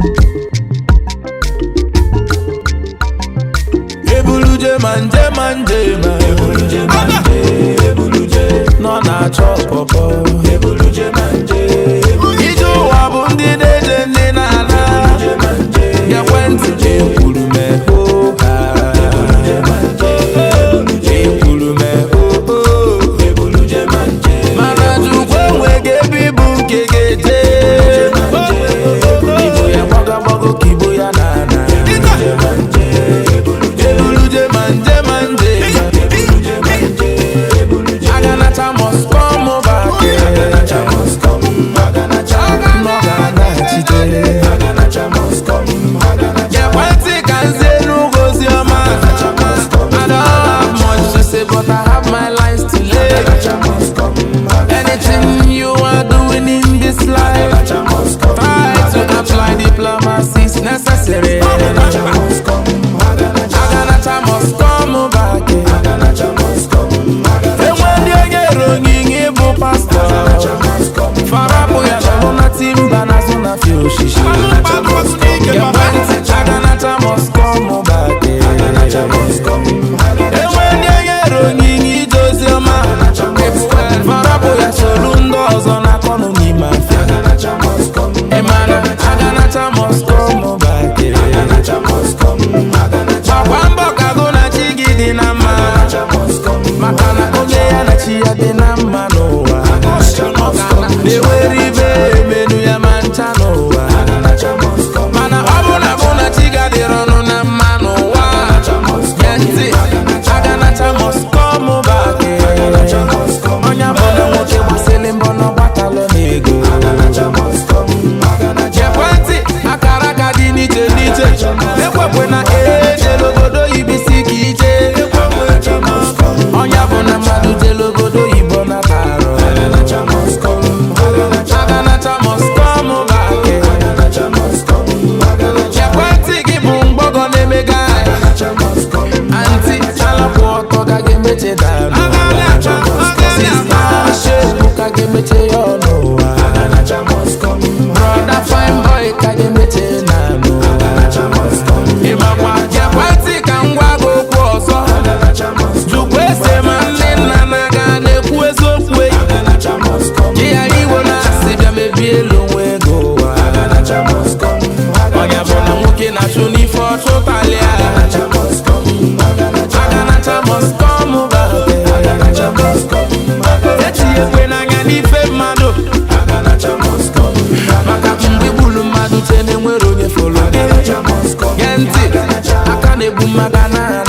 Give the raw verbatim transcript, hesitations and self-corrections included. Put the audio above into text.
Ebuluje manje manje ma ebuluje manje ebuluje no na chop popo ebuluje manje iju wa bu ndi deje ndi na na ebuluje manje ya went je kulume ho ha ebuluje manje ebuluje kulume ho ho ebuluje manje mana ju kwenwe ge bibu kegeje ibo ya boga bogo kibo ya na na ebuluje manje ebuluje manje manje Aganacha must come over. Aganacha must come. Aganacha Aganacha Aganacha must come. Yeah, one thing I say no goes your man. I don't have much to say, but I have my lines to lay. Anything you are doing in this life, try to apply diplomacy is necessary. Aganacha must come. Aganacha must come over. Aganacha must come. And when you get wrong, you go pastor. Farapo ya shona timba na zona fio shishi. Aganacha must come. Aganacha must come over. Aganacha must come. And when you get wrong, you just your man. Farapo ya sholundo zona kono ni mafia. Aganacha must come. Emana Aganacha must come over. Aganacha must come. Aganacha wamba kagona chigidi na ma. Makana kome ya na chia de na manoa. De weri be menu ya manchanoa. Mana abuna buna chiga de rono na manoa. Yenti Aganacha must come over. Onya bona moche wasele mbono batalo nego. Jepwenti akaraka di niche niche. Ekwe na eje logodo ibisi kije. Onya bona madu jelogodo ibona taro. Aganacha must come. Aganacha must come over. Aganacha must come. Jepwenti gibumbogo nemega. Aganacha must come. Anti chala kuoto kage meche dano. Aganacha must come. Sister shepu kage meche yono. Aganacha must come. Brother fine boy kage meche nano. Aganacha must come. Imamwa jepwenti kangwa go kuoso. Aganacha must come. Jukwese mane na naga ne kueso kwe. Aganacha must come. Kia iwo na sibya mebielo wego. Aganacha must come. Onya bona muke na shuni for totalia. Aganacha must come. Aganacha must come over. Aganacha must come. Eti ekwe na ngani fe mado. Aganacha must come. Maka mbi bulu madu tene mwero nye follow. Aganacha must come. Yenti akane bumagana.